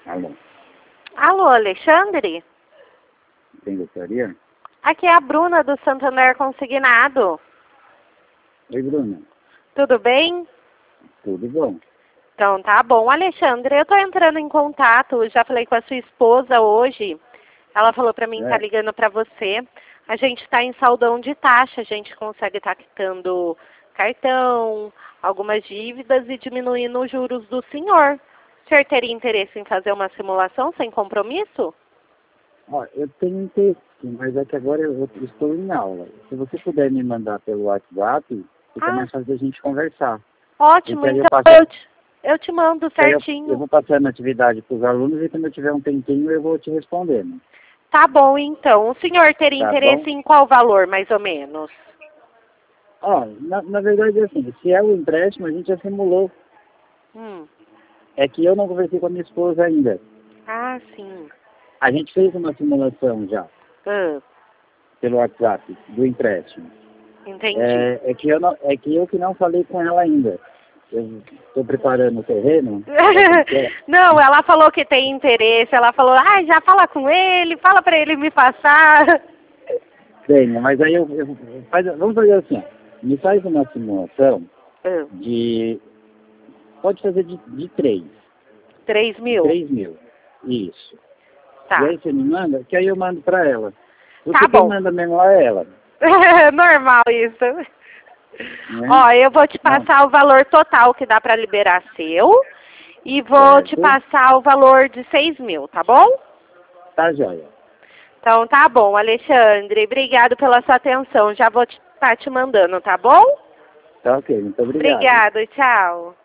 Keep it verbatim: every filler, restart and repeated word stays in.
Alô, Alô, Alexandre? quem gostaria? Aqui é a Bruna do Santander Consignado. Oi, Bruna. Tudo bem? Tudo bom? Então tá bom. Alexandre, eu tô entrando em contato, já falei com a sua esposa hoje. Ela falou pra mim É. tá ligando pra você. A gente tá em saldão de taxa, a gente consegue estar quitando cartão, algumas dívidas e diminuindo os juros do senhor. O senhor teria interesse em fazer uma simulação sem compromisso? Ó, eu tenho interesse, mas é que agora eu eu estou em aula. Se você puder me mandar pelo WhatsApp, fica Ah, mais fácil da gente conversar. ótimo, Porque aí eu então passo, eu te, eu te mando aí eu, certinho. eu vou passando atividade para os alunos e quando eu tiver um tempinho eu vou te respondendo. Tá bom, então. O senhor teria Tá bom? interesse em qual valor, mais ou menos? Ó, na, na verdade, assim, se é o empréstimo, a gente já simulou. Hum. É que eu não conversei com a minha esposa ainda. Ah, sim. A gente fez uma simulação já, Ah, pelo WhatsApp, do empréstimo. entendi. É, é, que eu não, é que eu que não falei com ela ainda. Eu estou preparando o terreno. Não, ela falou que tem interesse. Ela falou, ah, já fala com ele, fala pra ele me passar. Tenho, mas aí eu, eu faz, vamos fazer assim, ó. Me faz uma simulação Ah, de, pode fazer de, de três, três de mil? três mil, isso. E Tá. aí você me manda, que aí eu mando para ela. Porque Tá quem bom. manda mesmo é ela, Normal isso. né? Ó, eu vou te Não, passar o valor total que dá pra liberar seu. E vou te certo? passar o valor de seis mil, tá bom? Tá joia. Então tá bom, Alexandre. Obrigado pela sua atenção. Já vou estar te, tá te mandando, tá bom? Tá ok, muito obrigado. Obrigado, tchau.